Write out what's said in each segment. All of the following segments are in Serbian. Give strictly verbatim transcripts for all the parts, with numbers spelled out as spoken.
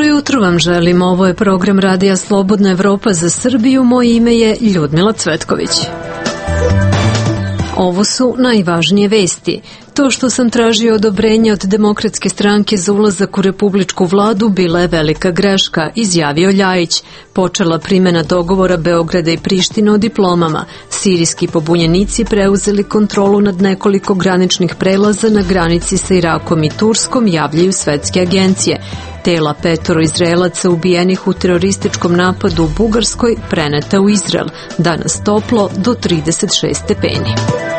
Dobro jutro vam želim, ovo je program Radija Slobodna Evropa za Srbiju, moje ime je Ljudmila Cvetković. Ovo su najvažnije vesti. To što sam tražio odobrenje od Demokratske stranke za ulazak u republičku vladu bila je velika greška, izjavio Ljajić. Počela primjena dogovora Beograda i Prištine o diplomama. Sirijski pobunjenici preuzeli kontrolu nad nekoliko graničnih prelaza na granici sa Irakom i Turskom, javljaju svetske agencije. Tela petoro Izraelaca ubijenih u terorističkom napadu u Bugarskoj preneta u Izrael. Danas toplo do trideset šest stepeni.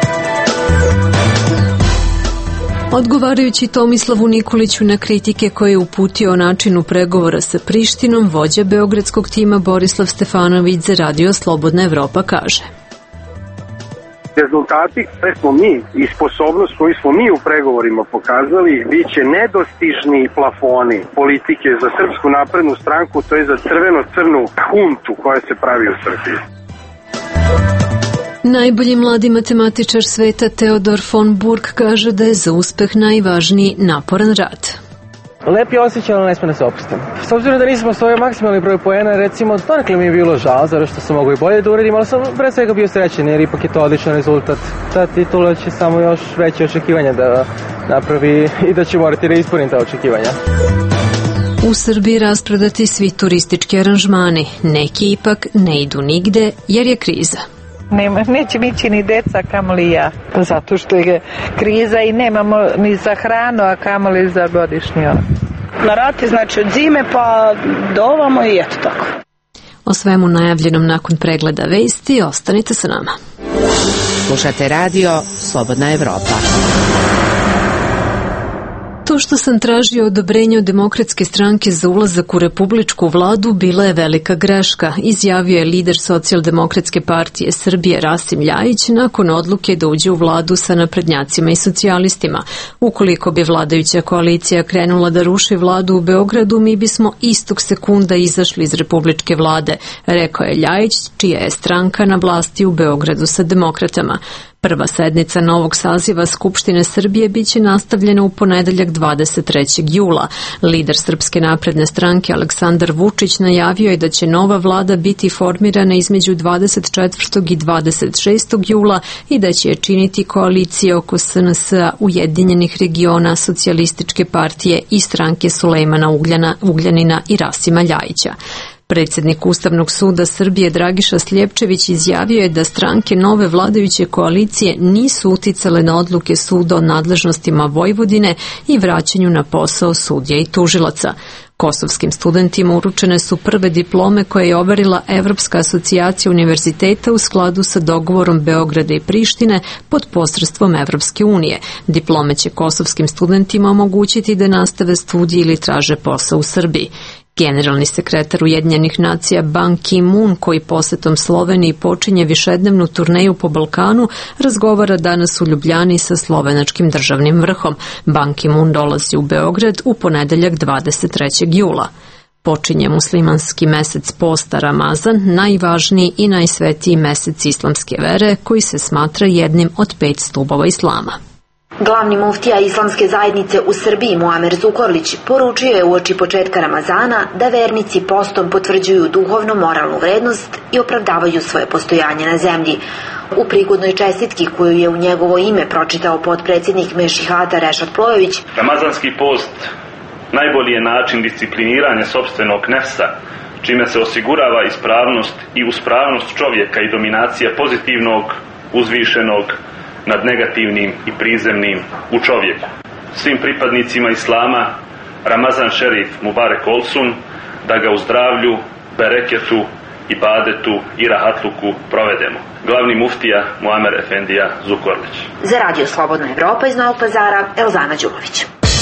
Odgovarajući Tomislavu Nikoliću na kritike koje je uputio o načinu pregovora sa Prištinom, vođa beogradskog tima Borislav Stefanović za Radio Slobodna Evropa kaže: Rezultati koje smo mi i sposobnost koju smo mi u pregovorima pokazali bit će nedostižni plafoni politike za Srpsku naprednu stranku, to je za crveno-crnu huntu koja se pravi u Srbiji. Najbolji mladi matematičar sveta Teodor von Burg kaže da je za uspeh najvažniji naporan rad. Lep je osjećaj, ali ne sme da se opustim. S obzirom da nisam osvojio maksimalni broj poena, recimo, donekle mi je bilo žao, zato što sam mogo i bolje da uradim, ali sam pre svega bio srećen, jer ipak je to odličan rezultat. Ta titula će samo još veće očekivanja da napravi i da će morati da ispunim ta očekivanja. U Srbiji rasprodati svi turistički aranžmani. Neki ipak ne idu nigde, jer je kriza. Nema, neće ići ni deca, kamoli ja. Zato što je kriza i nemamo ni za hranu, a kamoli za godišnji. Na rati, znači od zime pa do ovamo i eto tako. O svemu najavljenom nakon pregleda vesti, ostanite sa nama. Slušate Radio Slobodna Evropa. To što sam tražio odobrenje od Demokratske stranke za ulazak u republičku vladu bila je velika greška, izjavio je lider Socijaldemokratske partije Srbije Rasim Ljajić nakon odluke da uđe u vladu sa naprednjacima i socijalistima. Ukoliko bi vladajuća koalicija krenula da ruši vladu u Beogradu, mi bismo istog sekunda izašli iz republičke vlade, rekao je Ljajić, čija je stranka na vlasti u Beogradu sa demokratama. Prva sednica novog saziva Skupštine Srbije biće nastavljena u ponedeljak dvadeset trećeg jula. Lider Srpske napredne stranke Aleksandar Vučić najavio je da će nova vlada biti formirana između dvadeset četvrtog i dvadeset šestog jula i da će je činiti koalicije oko S N S-a, Ujedinjenih regiona, Socijalističke partije i stranke Sulejmana Ugljana, Ugljanina i Rasima Ljajića. Predsjednik Ustavnog suda Srbije Dragiša Sljepčević izjavio je da stranke nove vladajuće koalicije nisu uticale na odluke suda o nadležnostima Vojvodine i vraćanju na posao sudija i tužilaca. Kosovskim studentima uručene su prve diplome koje je overila Evropska asocijacija univerziteta u skladu sa dogovorom Beograda i Prištine pod posredstvom Evropske unije. Diplome će kosovskim studentima omogućiti da nastave studije ili traže posao u Srbiji. Generalni sekretar Ujedinjenih nacija Ban Ki-moon, koji posetom Sloveniji počinje višednevnu turneju po Balkanu, razgovara danas u Ljubljani sa slovenačkim državnim vrhom. Ban Ki-moon dolazi u Beograd u ponedeljak dvadeset trećeg jula. Počinje muslimanski mesec posta Ramazan, najvažniji i najsvetiji mesec islamske vere, koji se smatra jednim od pet stubova islama. Glavni muftija islamske zajednice u Srbiji Muamer Zukorlić poručio je uoči početka Ramazana da vernici postom potvrđuju duhovno-moralnu vrednost i opravdavaju svoje postojanje na zemlji. U prigodnoj čestitki koju je u njegovo ime pročitao potpredsjednik Mešihata Rešad Plojević: Ramazanski post najbolji je način discipliniranja sopstvenog nefsa, čime se osigurava ispravnost i uspravnost čovjeka i dominacija pozitivnog, uzvišenog nad negativnim i prizemnim u čovjeku. Svim pripadnicima islama Ramazan Šerif Mubarek Olsun, da ga u zdravlju, bereketu, ibadetu i rahatluku provedemo. Glavni muftija Muamer Efendija Zukorlić. Za Radio Slobodna Evropa iz Novog Pazara, Elzana Đulović.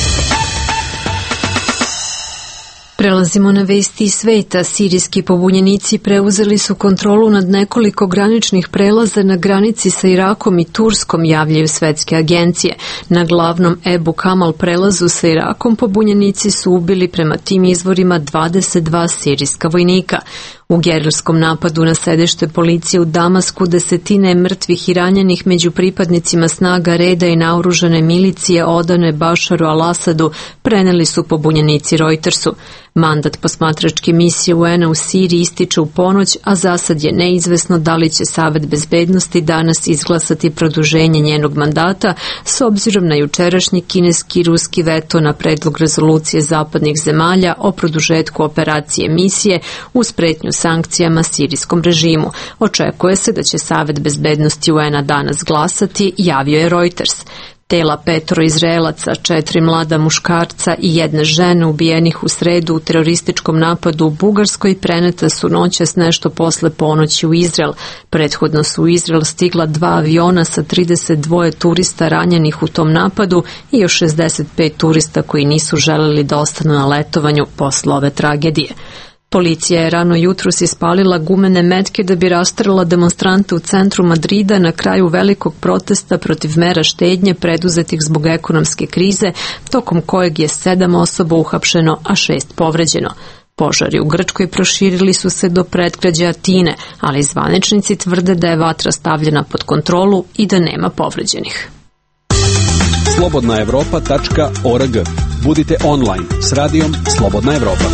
Prelazimo na vesti iz sveta. Sirijski pobunjenici preuzeli su kontrolu nad nekoliko graničnih prelaza na granici sa Irakom i Turskom, javljaju svetske agencije. Na glavnom Ebu Kamal prelazu sa Irakom pobunjenici su ubili prema tim izvorima dvadeset dva sirijska vojnika. U gerilskom napadu na sedište policije u Damasku desetine mrtvih i ranjenih među pripadnicima snaga reda i naoružane milicije odane Bašaru al-Asadu preneli su pobunjenici Reutersu. Mandat posmatračke misije U N-a u Siriji ističe u ponoć, a za sad je neizvesno da li će Savet bezbednosti danas izglasati produženje njenog mandata s obzirom na jučerašnji kineski i ruski veto na predlog rezolucije zapadnih zemalja o produžetku operacije misije uz pretnju sankcijama sirijskom režimu. Očekuje se da će Savet bezbednosti U N-a danas glasati, javio je Reuters. Tela petoro Izraelaca, četiri mlada muškarca i jedne žene ubijenih u sredu u terorističkom napadu u Bugarskoj preneta su noćas nešto posle ponoći u Izrael. Prethodno su u Izrael stigla dva aviona sa trideset dva turista ranjenih u tom napadu i još šezdeset pet turista koji nisu želeli da ostanu na letovanju posle ove tragedije. Policija je rano jutros ispalila gumene metke da bi rastrala demonstrante u centru Madrida na kraju velikog protesta protiv mera štednje preduzetih zbog ekonomske krize, tokom kojeg je sedam osoba uhapšeno, a šest povređeno. Požari u Grčkoj proširili su se do predgrađa Atine, ali zvaničnici tvrde da je vatra stavljena pod kontrolu i da nema povređenih. slobodna evropa tačka org. Budite online s radijom Slobodna Evropa.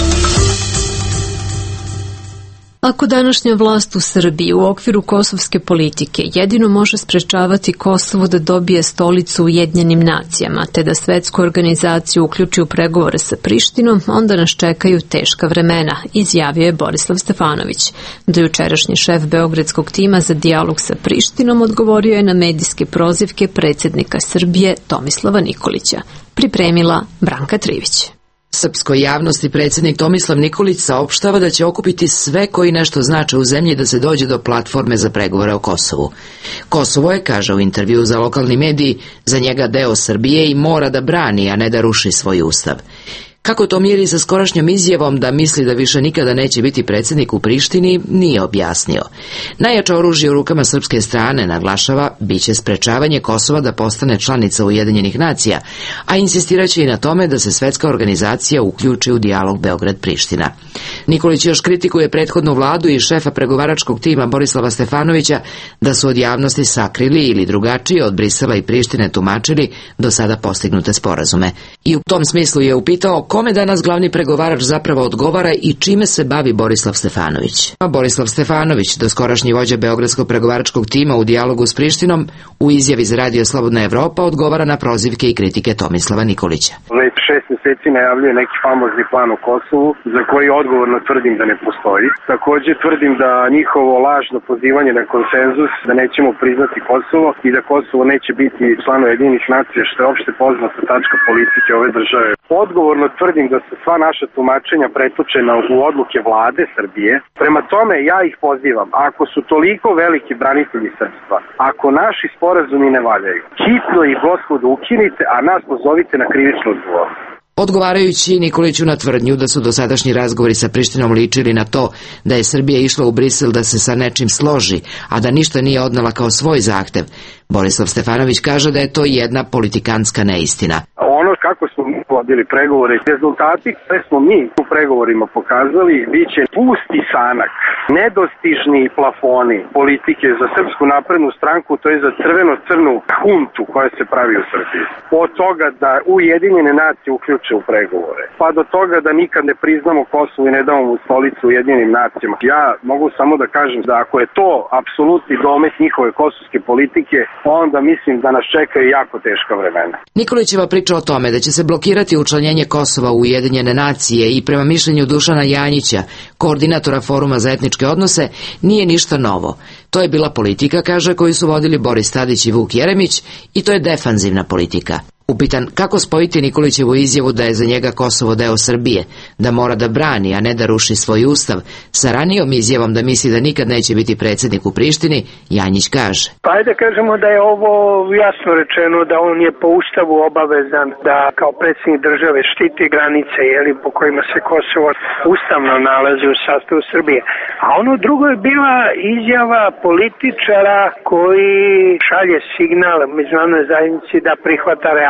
Ako današnja vlast u Srbiji u okviru kosovske politike jedino može sprečavati Kosovo da dobije stolicu u Ujedinjenim nacijama, te da svetsku organizaciju uključi u pregovore sa Prištinom, onda nas čekaju teška vremena, izjavio je Borislav Stefanović. Dojučerašnji šef beogradskog tima za dijalog sa Prištinom odgovorio je na medijske prozivke predsjednika Srbije Tomislava Nikolića. Pripremila Branka Trivić. Srpskoj javnosti predsjednik Tomislav Nikolić saopštava da će okupiti sve koji nešto znače u zemlji da se dođe do platforme za pregovore o Kosovu. Kosovo je, kaže u intervju za lokalni mediji, za njega deo Srbije i mora da brani, a ne da ruši svoj ustav. Kako to miri sa skorašnjom izjavom da misli da više nikada neće biti predsjednik u Prištini, nije objasnio. Najjače oružje u rukama srpske strane, naglašava, biće sprečavanje Kosova da postane članica Ujedinjenih nacija, a insistiraće i na tome da se svetska organizacija uključi u dijalog Beograd-Priština. Nikolić još kritikuje prethodnu vladu i šefa pregovaračkog tima Borislava Stefanovića da su od javnosti sakrili ili drugačije od Brisela i Prištine tumačili do sada postignute sporazume. I u tom smislu je upitao kome danas glavni pregovarač zapravo odgovara i čime se bavi Borislav Stefanović. A Borislav Stefanović, doskorašnji vođa beogradskog pregovaračkog tima u dijalogu s Prištinom, u izjavi za radio Slobodna Evropa odgovara na prozivke i kritike Tomislava Nikolića. Već šest mjeseci najavljuje neki famozni plan o Kosovu, za koji odgovorno tvrdim da ne postoji. Također tvrdim da njihovo lažno pozivanje na konsenzus, da nećemo priznati Kosovo i da Kosovo neće biti član Ujedinjenih nacija, što je opšte poznata tačka politike ove države. Odgovorno tvrdim da se sva naša tumačenja pretočena u odluke vlade Srbije. Prema tome ja ih pozivam, ako su toliko veliki branitelji srpstva, ako naši sporazumi ne valjaju, hitno ih gospodo ukinite, a nas pozovite na krivičnu odgovornost. Odgovarajući Nikoliću na tvrdnju da su dosadašnji razgovori sa Prištinom ličili na to da je Srbija išla u Brisel da se sa nečim složi, a da ništa nije odnela kao svoj zahtev, Borislav Stefanović kaže da je to jedna politikanska neistina. Ono kako smo mi vodili pregovore, rezultati koje smo mi u pregovorima pokazali, bit će pusti sanak, nedostižni plafoni politike za Srpsku naprednu stranku, to je za crveno-crnu huntu koja se pravi u Srbiji. Od toga da Ujedinjene nacije uključe u pregovore, pa do toga da nikad ne priznamo Kosovo i ne damo mu stolicu u Ujedinjenim nacijama. Ja mogu samo da kažem da ako je to apsolutni domet njihove kosovske politike, onda mislim da nas čekaju jako teška vremena. Nikolićeva priča o tome da će se blokirati učlanjenje Kosova u Ujedinjene nacije i prema mišljenju Dušana Janjića, koordinatora Foruma za etničke odnose, nije ništa novo. To je bila politika, kaže, koju su vodili Boris Tadić i Vuk Jeremić, i to je defanzivna politika. Upitan kako spojiti Nikolićevu izjavu da je za njega Kosovo deo Srbije, da mora da brani, a ne da ruši svoj ustav, sa ranijom izjavom da misli da nikad neće biti predsjednik u Prištini, Janjić kaže. Pa ajde kažemo da je ovo jasno rečeno da on je po ustavu obavezan da kao predsjednik države štiti granice, jeli, po kojima se Kosovo ustavno nalazi u sastavu Srbije. A ono drugo je bila izjava političara koji šalje signal međunarodnoj zajednici da prihvata realnost.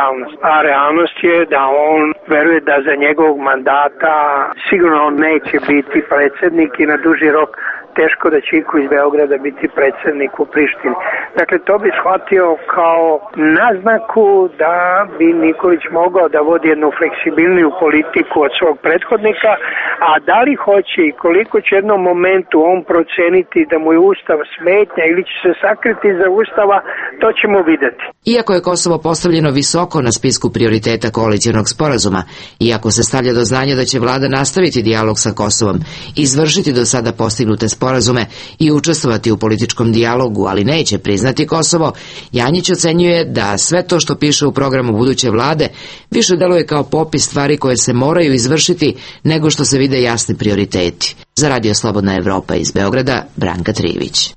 realnost. A realnost je da on veruje da za njegovog mandata sigurno on neće biti predsjednik i na duži rok teško da će iko iz Beograda biti predsjednik u Prištini. Dakle, to bi shvatio kao naznaku da bi Nikolić mogao da vodi jednu fleksibilniju politiku od svog prethodnika, a da li hoće i koliko će u jednom momentu on proceniti da mu je Ustav smetnja ili će se sakriti iza Ustava, to ćemo videti. Iako je Kosovo postavljeno visoko na spisku prioriteta koalicionog sporazuma, iako se stavlja do znanja da će vlada nastaviti dijalog sa Kosovom, izvršiti do sada postignute sporazume i učestvovati u političkom dijalogu, ali neće priznati Kosovo, Janjić ocenjuje da sve to što piše u programu buduće vlade više deluje kao popis stvari koje se moraju izvršiti nego što se vide jasni prioriteti. Za Radio Slobodna Evropa iz Beograda, Branka Trivić.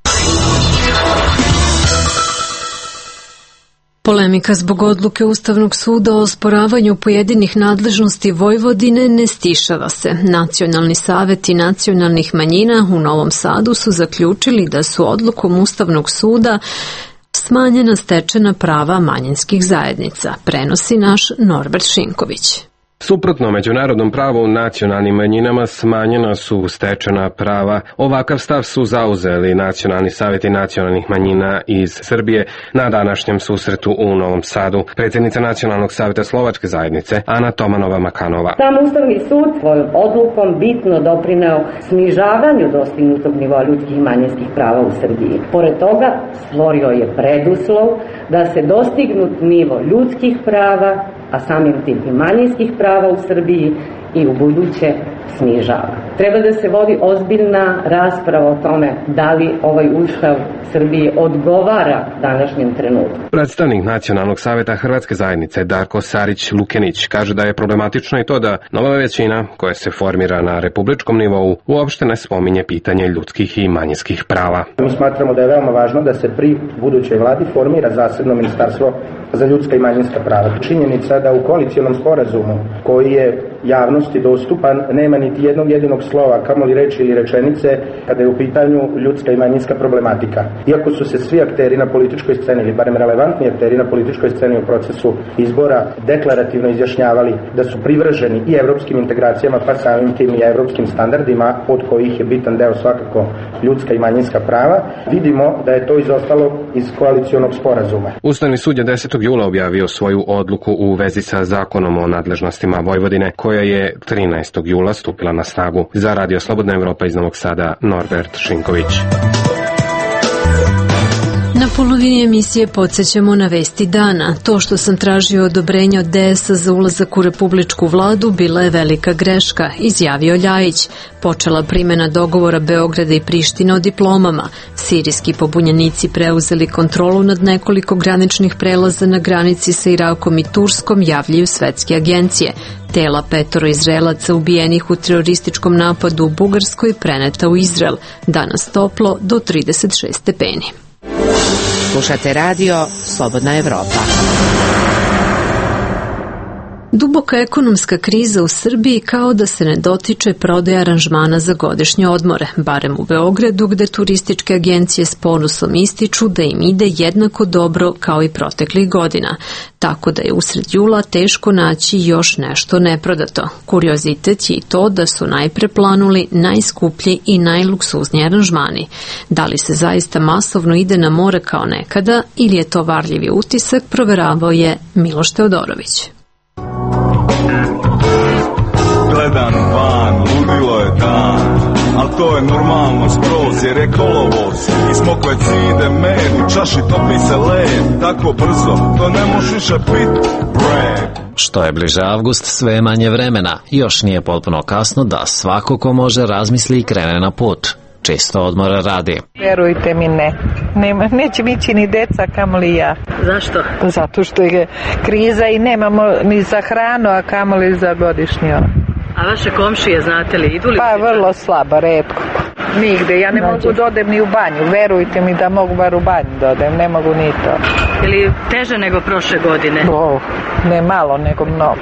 Polemika zbog odluke Ustavnog suda o osporavanju pojedinih nadležnosti Vojvodine ne stišava se. Nacionalni saveti nacionalnih manjina u Novom Sadu su zaključili da su odlukom Ustavnog suda smanjena stečena prava manjinskih zajednica, prenosi naš Norbert Šinković. Suprotno međunarodnom pravu nacionalnim manjinama smanjena su stečena prava. Ovakav stav su zauzeli nacionalni savjeti nacionalnih manjina iz Srbije na današnjem susretu u Novom Sadu. Predsjednica Nacionalnog savjeta Slovačke zajednice Ana Tomanova-Makanova. Sam Ustavni sud svojom odlukom bitno doprineo snižavanju dostignutog nivoa ljudskih i manjinskih prava u Srbiji. Pored toga stvorio je preduslov da se dostignut nivo ljudskih prava, a samim tim i manjinskih prava u Srbiji i u buduće snižava. Treba da se vodi ozbiljna rasprava o tome da li ovaj Ustav Srbije odgovara današnjem trenutku. Predstavnik Nacionalnog savjeta Hrvatske zajednice Darko Sarić-Lukenić kaže da je problematično i to da nova većina koja se formira na republičkom nivou uopšte ne spominje pitanje ljudskih i manjinskih prava. Mi smatramo da je veoma važno da se pri budućoj vladi formira zasebno ministarstvo za ljudska i manjinska prava. Činjenica da u koalicionom sporazumu koji je javnosti dostupan nema niti jednog jedinog slova, kamoli reči ili rečenice kada je u pitanju ljudska i manjinska problematika. Iako su se svi akteri na političkoj sceni, ili barem relevantni akteri na političkoj sceni u procesu izbora deklarativno izjašnjavali da su privrženi i evropskim integracijama, pa samim tim i evropskim standardima, od kojih je bitan deo svakako ljudska i manjinska prava, vidimo da je to izostalo iz koalicionog sporazuma. Ustavni sud je desetog jula objavio svoju odluku u vezi sa zakonom o nadležnostima Vojvodine, koja je trinaestog jula stupila na snagu. Za Radio Slobodna Evropa iz Novog Sada, Norbert Šinković. Na polovini emisije podsjećamo na vesti dana. To što sam tražio odobrenje od D S A za ulazak u republičku vladu bila je velika greška, izjavio Ljajić. Počela primjena dogovora Beograda i Prištine o diplomama. Sirijski pobunjenici preuzeli kontrolu nad nekoliko graničnih prelaza na granici sa Irakom i Turskom, javljaju svetske agencije. Tela petoro Izraelaca ubijenih u terorističkom napadu u Bugarskoj preneta u Izrael. Danas toplo do trideset šest stepeni. Slušate radio Slobodna Evropa. Duboka ekonomska kriza u Srbiji kao da se ne dotiče prodaje aranžmana za godišnje odmore, barem u Beogradu, gde turističke agencije s ponosom ističu da im ide jednako dobro kao i proteklih godina, tako da je usred jula teško naći još nešto neprodato. Kuriozitet je i to da su najpre planuli najskuplji i najluksuzniji aranžmani. Da li se zaista masovno ide na more kao nekada ili je to varljivi utisak, proveravao je Miloš Teodorović. Gledam van, ludilo je dan, al to je normalno skroz jer je kolovoz. I smokvec ide med, u čaši topi se led, tako brzo, to ne možeš više pit, bread. Što je bliže avgust, sve je manje vremena. Još nije potpuno kasno da svako ko može razmisli i krene na put. Čisto odmora radi. Verujte mi, ne. Nema, neće mi ići ni deca, kamoli ja. Zašto? Zato što je kriza i nemamo ni za hranu, a kamoli za godišnje. A vaše komšije, znate li, idu li? Pa vrlo slabo, retko. Nigde, ja ne znači, mogu da odem ni u banju. Verujte mi da mogu bar u banju da odem, ne mogu ni to. Ili teže nego prošle godine? Oh, ne malo, nego mnogo.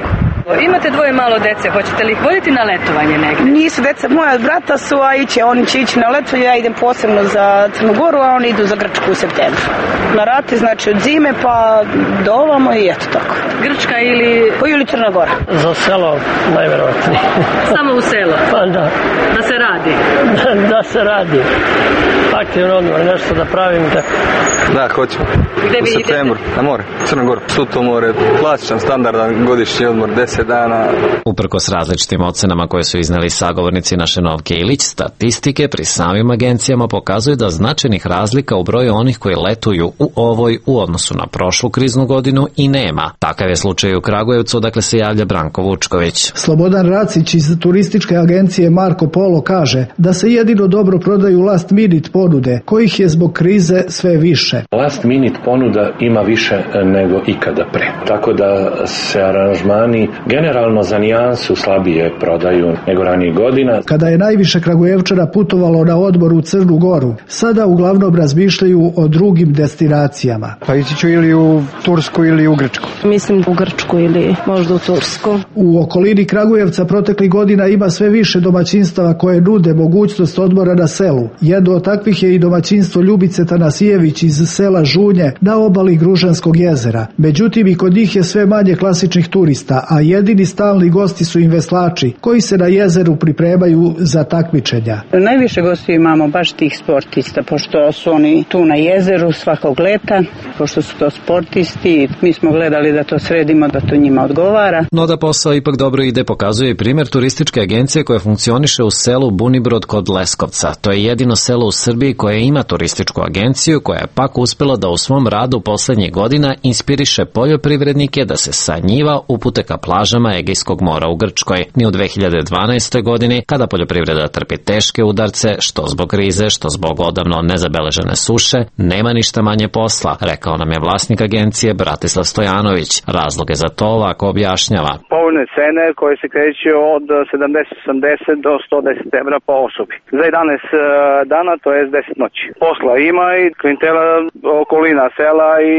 Imate dvoje malo dece, hoćete li ih voditi na letovanje negdje? Nisu deca, moja brata su, a iće, oni će ići na letovanje, ja idem posebno za Crnu Goru, a oni idu za Grčku u septembru. Na rati, znači od zime pa do ovamo i eto tako. Grčka ili... Pa ili Crna Gora. Za selo najverovatnije. Samo u selo? Pa da. Da se radi? Da, da se radi. Aktivno odmor, nešto da pravim. Da, da hoćemo. Gde u vi septembru, idete? na more, Crna Gora. Suto more, klasičan, standardan godišnji odmor, deset dana. Uprkos različitim ocenama koje su izneli sagovornici naše Novke Ilić, statistike pri samim agencijama pokazuju da značajnih razlika u broju onih koji letuju u ovoj u odnosu na prošlu kriznu godinu i nema. Takav je slučaj u Kragujevcu, odakle se javlja Branko Vučković. Slobodan Racić iz turističke agencije Marko Polo kaže da se jedino dobro prodaju last minute ponude, kojih je zbog krize sve više. Last minute ponuda ima više nego ikada pre. Tako da se aranžmani generalno za nijansu slabije prodaju nego ranijih godina. Kada je najviše Kragujevčana putovalo na odmor u Crnu Goru, sada uglavnom razmišljaju o drugim destinacijama. Pa ići ću ili u Tursku ili u Grčku. Mislim u Grčku ili možda u Tursku. U okolini Kragujevca proteklih godina ima sve više domaćinstava koje nude mogućnost odmora na selu. Jedno od takvih je i domaćinstvo Ljubice Tanasijević iz sela Žunje na obali Gružanskog jezera. Međutim, i kod njih je sve manje klasičnih turista, a jedini stalni gosti su im veslači, koji se na jezeru pripremaju za takmičenja. Najviše gostiju imamo baš tih sportista, pošto su oni tu na jezeru svakog leta, pošto su to sportisti, mi smo gledali da to sredimo, da to njima odgovara. No da posao ipak dobro ide pokazuje i primjer turističke agencije koja funkcioniše u selu Bunibrod kod Leskovca. To je jedino selo u Srbiji koje ima turističku agenciju koja je pak uspela da u svom radu poslednjih godina inspiriše poljoprivrednike da se sa njiva upute ka plažama Egejskog mora u Grčkoj. Ni u dve hiljade dvanaestoj godini, kada poljoprivreda trpi teške udarce, što zbog krize, što zbog odavno nezabeležene suše, nema ništa manje posla, rekao nam je vlasnik agencije Bratislav Stojanović. Razloge za to ovako objašnjava. Povoljne cene koje se kreću od sedamdeset osamdeset do sto deset evra po osobi. Za jedanaest dana, to je deset noći. Posla ima i klientela okolina sela i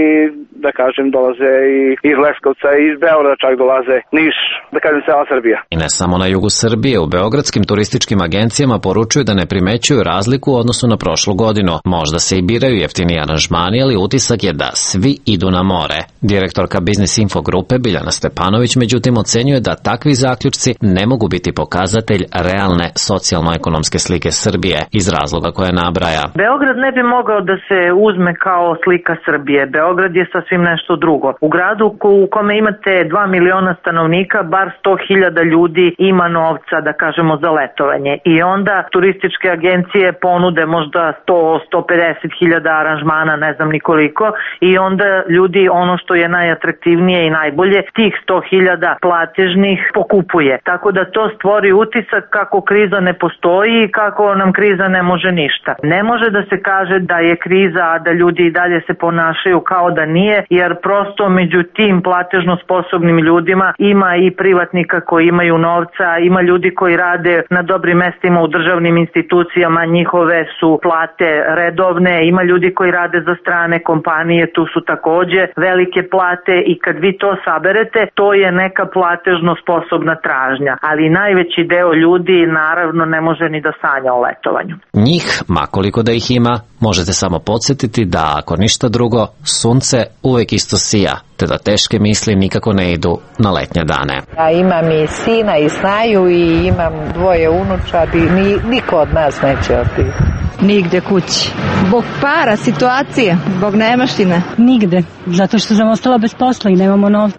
da kažem dolaze i iz Leskovca i iz Beograda čak dolaze Niš, da kažem cela Srbija. I ne samo na jugu Srbije, u beogradskim turističkim agencijama poručuju da ne primećuju razliku u odnosu na prošlu godinu. Možda se i biraju jeftiniji aranžmani, ali utisak je da svi idu na more. Direktorka Biznis Info grupe Biljana Stepanović međutim ocenjuje da takvi zaključci ne mogu biti pokazatelj realne socijalno-ekonomske slike Srbije iz razloga koje nabraja. Beograd ne bi mogao da se uzme kao slika Srbije. Beograd je sasvim nešto drugo. U gradu u kome imate dva miliona stanovnika, bar sto hiljada ljudi ima novca, da kažemo, za letovanje. I onda turističke agencije ponude možda sto do sto pedeset hiljada aranžmana, ne znam nikoliko, i onda ljudi ono što je najatraktivnije i najbolje, tih sto hiljada platežnih pokupuje. Tako da to stvori utisak kako kriza ne postoji i kako nam kriza ne može ništa. Ne može da se kaže da je kriza, a da ljudi i dalje se ponašaju kao da nije, jer prosto među tim platežno sposobnim ljudima ima i privatnika koji imaju novca, ima ljudi koji rade na dobrim mestima u državnim institucijama, njihove su plate redovne, ima ljudi koji rade za strane kompanije, tu su takođe velike plate i kad vi to saberete, to je neka platežno sposobna tražnja, ali najveći deo ljudi naravno ne može ni da sanja o letovanju. Njih, makoliko da ih ima, možete samo podsjetiti da ako ništa drugo, sunce uvek isto sija, te da teške misli nikako ne idu na letnje dane. Ja imam i sina i snaju i imam dvoje unučadi, ni, niko od nas neće otići. Nigde kući. Zbog para, situacije, zbog nemaštine. Nigde, zato što sam ostala bez posla i nemamo novca.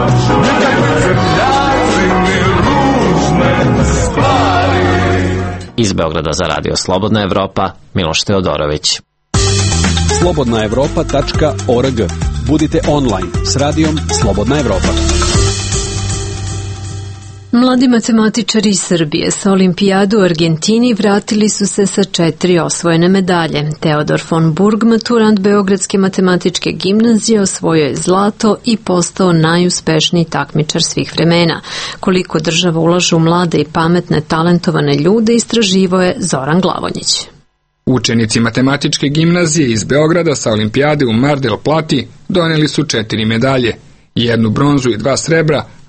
Iz Beograda za radio Slobodna Evropa, Miloš Teodorović. slobodna evropa tačka org. Budite online s radijom Slobodna Evropa. Mladi matematičari iz Srbije sa olimpijadu u Argentini vratili su se sa četiri osvojene medalje. Teodor von Burg, maturant Beogradske matematičke gimnazije, osvojio je zlato i postao najuspešniji takmičar svih vremena. Koliko država ulaže u mlade i pametne, talentovane ljude, istraživao je Zoran Glavonjić. Učenici matematičke gimnazije iz Beograda sa olimpijade u Mar del Plati doneli su četiri medalje, jednu bronzu i dva srebra,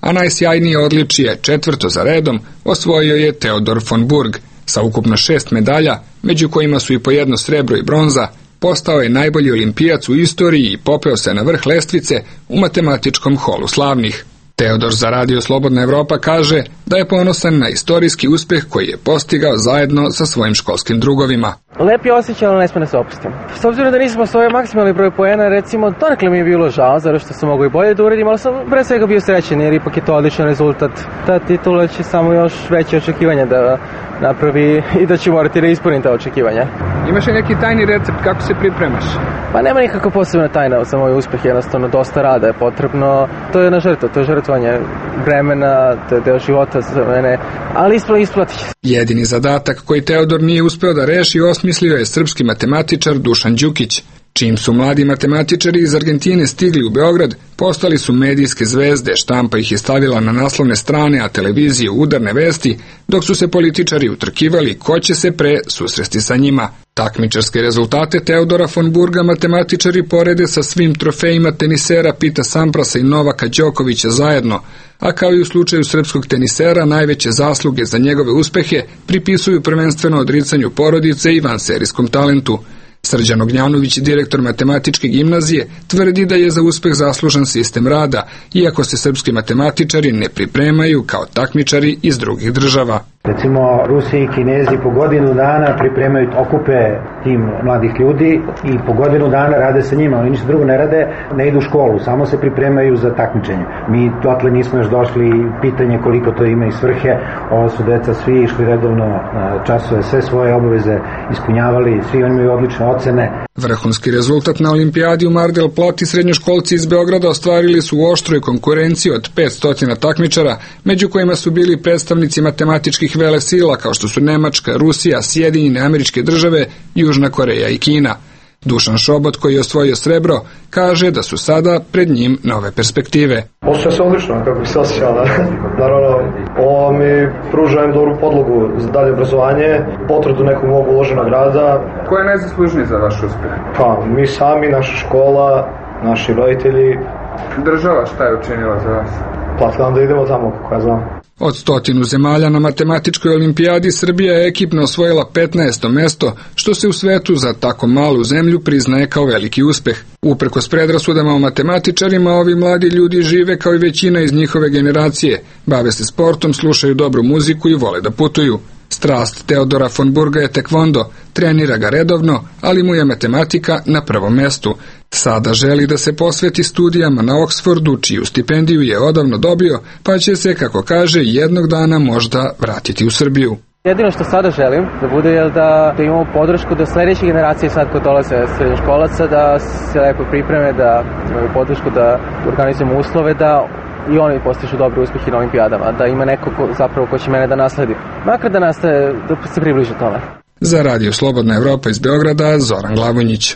a najsjajnije odličije, četvrto za redom, osvojio je Teodor von Burg. Sa ukupno šest medalja, među kojima su i po jedno srebro i bronza, postao je najbolji olimpijac u istoriji i popeo se na vrh lestvice u matematičkom holu slavnih. Teodor za Radio Slobodna Evropa kaže da je ponosan na istorijski uspeh koji je postigao zajedno sa svojim školskim drugovima. Lep je osjećaj, ali ne sme da se opustim. S obzirom da nismo svoj maksimalni broj poena, recimo, donekle mi je bilo žao, zato što sam mogo i bolje da uradim, ali sam pre svega bio srećen, jer ipak je to odličan rezultat. Ta titula će samo još veće očekivanja da napravi i da će morati da ispunim ta očekivanja. Imaš li neki tajni recept kako se pripremaš? Pa nema nikako posebna tajna za moj uspeh, jednostavno dosta rada je potrebno. To je jedna žrtva, to je žrtvovanje vremena, to je deo života za mene, ali ispla, isplatit će se. Jedini zadatak koji Teodor nije uspeo da reši osmislio je srpski matematičar Dušan Đukić. Čim su mladi matematičari iz Argentine stigli u Beograd, postali su medijske zvezde, štampa ih je stavila na naslovne strane, a televizije udarne vesti, dok su se političari utrkivali ko će se pre susresti sa njima. Takmičarske rezultate Teodora von Burga matematičari porede sa svim trofejima tenisera Pita Samprasa i Novaka Đokovića zajedno, a kao i u slučaju srpskog tenisera najveće zasluge za njegove uspehe pripisuju prvenstveno odricanju porodice i vanserijskom talentu. Srđan Ognjanović, direktor matematičke gimnazije, tvrdi da je za uspeh zaslužan sistem rada, iako se srpski matematičari ne pripremaju kao takmičari iz drugih država. Recimo, Rusi i Kinezi po godinu dana pripremaju, okupe tim mladih ljudi i po godinu dana rade sa njima. Oni ništa drugo ne rade, ne idu u školu, samo se pripremaju za takmičenje. Mi dotle nismo još došli, pitanje koliko to ima i svrhe. Ovo su deca svi išli redovno časove, sve svoje obaveze ispunjavali, svi oni imaju odlične ocene. Vrhunski rezultat na olimpijadi u Mar del Plati srednjoškolci iz Beograda ostvarili su u oštroj konkurenciji od petsto takmičara, među kojima su bili predstavnici matematičkih velesila kao što su Nemačka, Rusija, Sjedinjene Američke Države, Južna Koreja i Kina. Dušan Šobot, koji je osvojio srebro, kaže da su sada pred njim nove perspektive. Osjećam se odlično, kako bi se osjećao. Naravno, ovo mi pruža im dobru podlogu za dalje obrazovanje, potvrdu nekog mog uloženog rada. Ko je najzaslužniji za vaš uspeh? Pa, mi sami, naša škola, naši roditelji. Država šta je učinila za vas? Platila da idemo tamo, kako ja znam. Od stotinu zemalja na matematičkoj olimpijadi Srbija je ekipno osvojila petnaesto mesto, što se u svetu za tako malu zemlju priznaje kao veliki uspeh. Uprkos predrasudama o matematičarima, ovi mladi ljudi žive kao i većina iz njihove generacije, bave se sportom, slušaju dobru muziku i vole da putuju. Strast Teodora von Burga je tekvondo, trenira ga redovno, ali mu je matematika na prvom mestu. Sada želi da se posveti studijama na Oxfordu, čiju stipendiju je odavno dobio, pa će se, kako kaže, jednog dana možda vratiti u Srbiju. Jedino što sada želim da bude je da, da imamo podršku da sledeće generacije sad kod dolaze srednjoškolaca da se lepo pripreme, da imaju podršku da organizujemo uslove da i oni postižu dobre uspehe na olimpijadama, da ima neko ko, zapravo ko će mene da nasledi. Makar da nastaje, da se približi tome. Za Radio Slobodna Evropa iz Beograda, Zoran Glavonjić.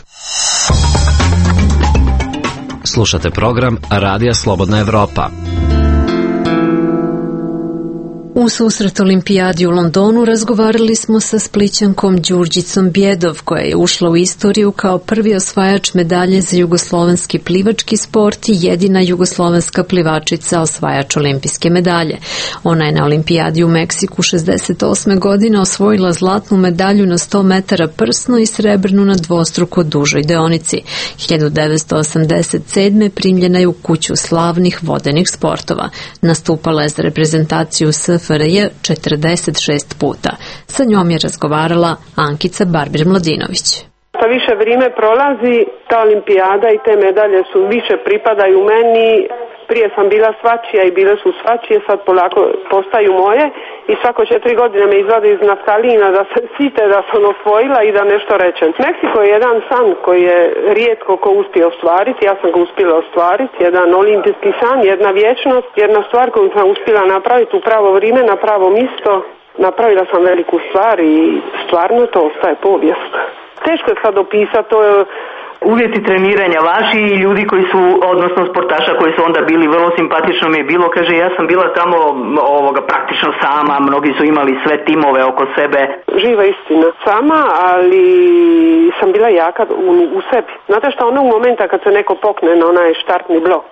Slušate program Radija Slobodna Evropa. U susret olimpijadi u Londonu razgovarali smo sa Splićankom Đurđicom Bjedov, koja je ušla u istoriju kao prvi osvajač medalje za jugoslovenski plivački sport i jedina jugoslovenska plivačica osvajač olimpijske medalje. Ona je na olimpijadi u Meksiku šezdeset osme godine osvojila zlatnu medalju na sto metara prsno i srebrnu na dvostruko dužoj deonici. hiljadu devetsto osamdeset sedme primljena je u kuću slavnih vodenih sportova. Nastupala je za reprezentaciju S F R J četrdeset šest puta. Sa njom je razgovarala Ankica Barbir-Mladinović. Što više vrijeme prolazi, ta olimpijada i te medalje su više pripadaju meni. Prije sam bila svačija i bile su svačije, sad polako postaju moje i svako četiri godine me izvade iz naftalina da se site da sam osvojila i da nešto rečem. Meksiko je jedan san koji je rijetko ko uspije ostvariti, ja sam ga uspjela ostvariti, jedan olimpijski san, jedna vječnost, jedna stvar koju sam uspjela napraviti u pravo vrijeme, na pravo mjesto. Napravila sam veliku stvar i stvarno to ostaje povijest. Teško je sad opisati, to je uvjeti treniranja vaši i ljudi koji su, odnosno sportaša koji su onda bili, vrlo simpatično mi je bilo, kaže, ja sam bila tamo ovoga praktično sama, mnogi su imali sve timove oko sebe. Živa istina, sama, ali sam bila jaka u, u sebi. Znate što, onog momenta kad se neko pokne na onaj štartni blok,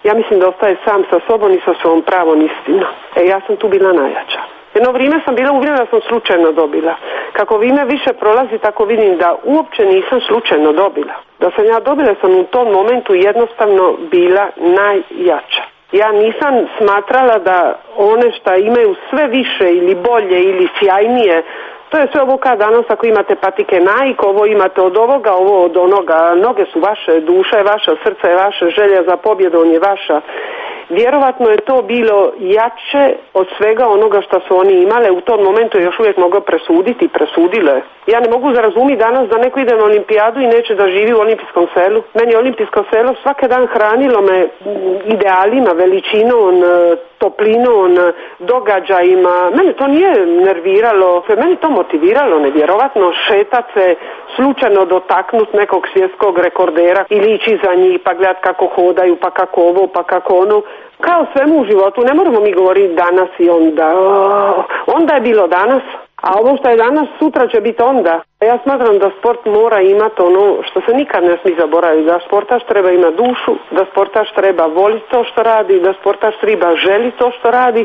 ja mislim da ostaje sam sa sobom i sa svojom pravom istinom. E, ja sam tu bila najjača. Jedno vrijeme sam bila uvjerena da sam slučajno dobila. Kako vrijeme više prolazi, tako vidim da uopće nisam slučajno dobila. Da sam ja dobila, sam u tom momentu jednostavno bila najjača. Ja nisam smatrala da one šta imaju sve više ili bolje ili sjajnije, to je sve ovo kao danas ako imate patike Nike, ovo imate od ovoga, ovo od onoga, noge su vaše, duša je vaša, srce je vaše, želja za pobjedom je vaša. Vjerovatno je to bilo jače od svega onoga što su oni imale. U tom momentu je još uvijek moglo presuditi i presudile. Ja ne mogu zarazumiti danas da neko ide na olimpijadu i neće da živi u olimpijskom selu. Meni je olimpijsko selo svaki dan hranilo me idealima, veličinom, toplinom, događajima. Mene to nije nerviralo, mene to motiviralo nevjerovatno. Šetat se, slučajno dotaknut nekog svjetskog rekordera ili ići za njih pa gledat kako hodaju, pa kako ovo, pa kako ono. Kao svemu u životu, ne moramo mi govoriti danas i onda. Onda je bilo danas, a ovo što je danas, sutra će biti onda. Ja smatram da sport mora imati ono što se nikad ne smije zaboraviti, da sportaš treba imati dušu, da sportaš treba voliti to što radi, da sportaš treba želiti to što radi.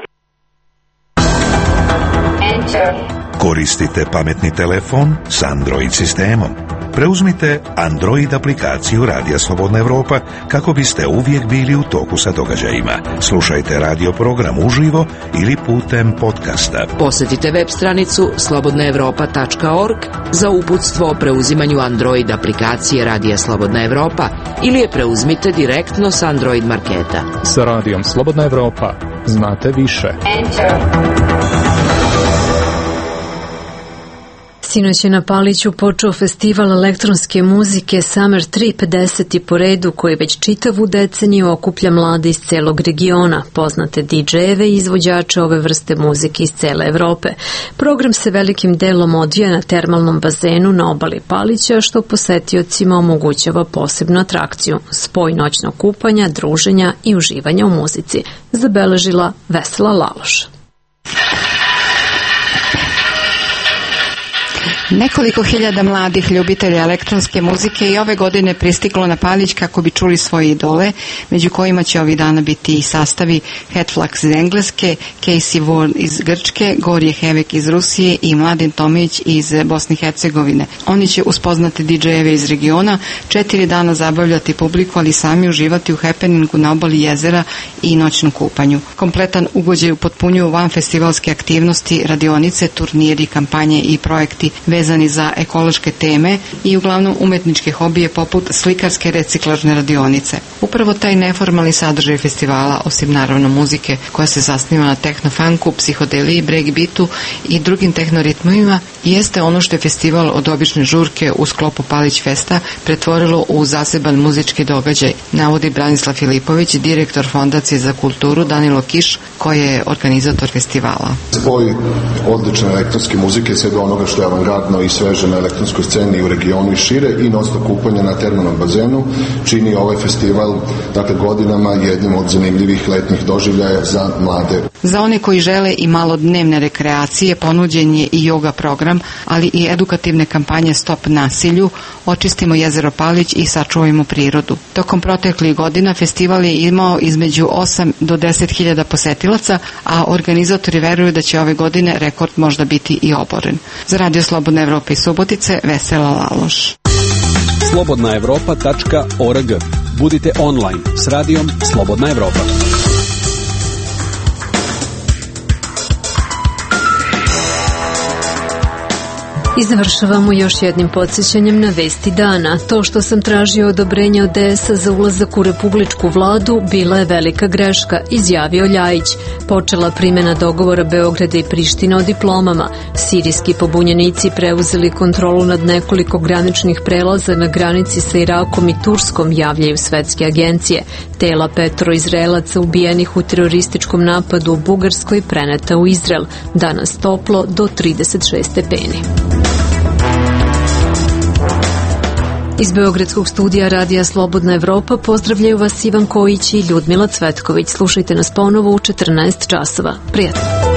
Koristite pametni telefon s Android sistemom. Preuzmite Android aplikaciju Radija Slobodna Evropa kako biste uvijek bili u toku sa događajima. Slušajte radio program uživo ili putem podcasta. Posjetite web stranicu slobodna evropa tačka org za uputstvo o preuzimanju Android aplikacije Radija Slobodna Evropa ili je preuzmite direktno s Android marketa. Sa Radijom Slobodna Evropa znate više. Enter. Sinoć je na Paliću počeo festival elektronske muzike Summer Trip, deseti po redu, koji već čitavu deceniju okuplja mlade iz celog regiona, poznate didžejeve i izvođače ove vrste muzike iz cele Evrope. Program se velikim delom odvija na termalnom bazenu na obali Palića, što posetiocima omogućava posebnu atrakciju, spoj noćnog kupanja, druženja i uživanja u muzici, zabeležila Vesela Laloš. Nekoliko hiljada mladih ljubitelja elektronske muzike i ove godine pristiglo na Palić kako bi čuli svoje idole, među kojima će ovih dana biti i sastavi Headflux iz Engleske, Casey Warren iz Grčke, Gorje Hevek iz Rusije i Mladen Tomić iz Bosne i Hercegovine. Oni će uspoznati didžejeve iz regiona, četiri dana zabavljati publiku, ali sami uživati u happeningu na obali jezera i noćnom kupanju. Kompletan ugođaj upotpunjuju vanfestivalske aktivnosti, radionice, turniri, kampanje i projekti vezani za ekološke teme i uglavnom umetničke hobije poput slikarske reciklažne radionice. Upravo taj neformalni sadržaj festivala, osim naravno muzike koja se zasniva na tehnofunku, psihodeliji, breakbeatu i drugim tehnoritmovima, jeste ono što je festival od obične žurke u sklopu Palić Festa pretvorilo u zaseban muzički događaj, navodi Branislav Filipović, direktor Fondacije za kulturu Danilo Kiš, koji je organizator festivala. Spoj odlične elektronske muzike, sve do onoga što je avangardno i sveže na elektronskoj sceni u regionu i šire i noćno kupanje na termalnom bazenu čini ovaj festival, dakle, godinama jednim od zanimljivih letnjih doživljaja za mlade. Za one koji žele i malo dnevne rekreacije ponuđen je i yoga program, ali i edukativne kampanje Stop nasilju, Očistimo jezero Palić i sačuvajmo prirodu. Tokom proteklih godina festival je imao između osam do deset hiljada posetilaca, a organizatori veruju da će ove godine rekord možda biti i oboren. Za Radio Slobodna Evropa i Subotice, Vesela Laloš. slobodna evropa tačka org. Budite online s radijom Slobodna Evropa. I završavamo još jednim podsjećanjem na vesti dana. To što sam tražio odobrenje od D S A za ulazak u republičku vladu bila je velika greška, izjavio Ljajić. Počela primjena dogovora Beograda i Prištine o diplomama. Sirijski pobunjenici preuzeli kontrolu nad nekoliko graničnih prelaza na granici sa Irakom i Turskom, javljaju svetske agencije. Tela petoro Izraelaca ubijenih u terorističkom napadu u Bugarskoj preneta u Izrael. Danas toplo do trideset šest stepeni. Iz Beogradskog studija Radija Slobodna Evropa pozdravljaju vas Ivan Kojić i Ljudmila Cvetković. Slušajte nas ponovo u četrnaest časova. Prijatno.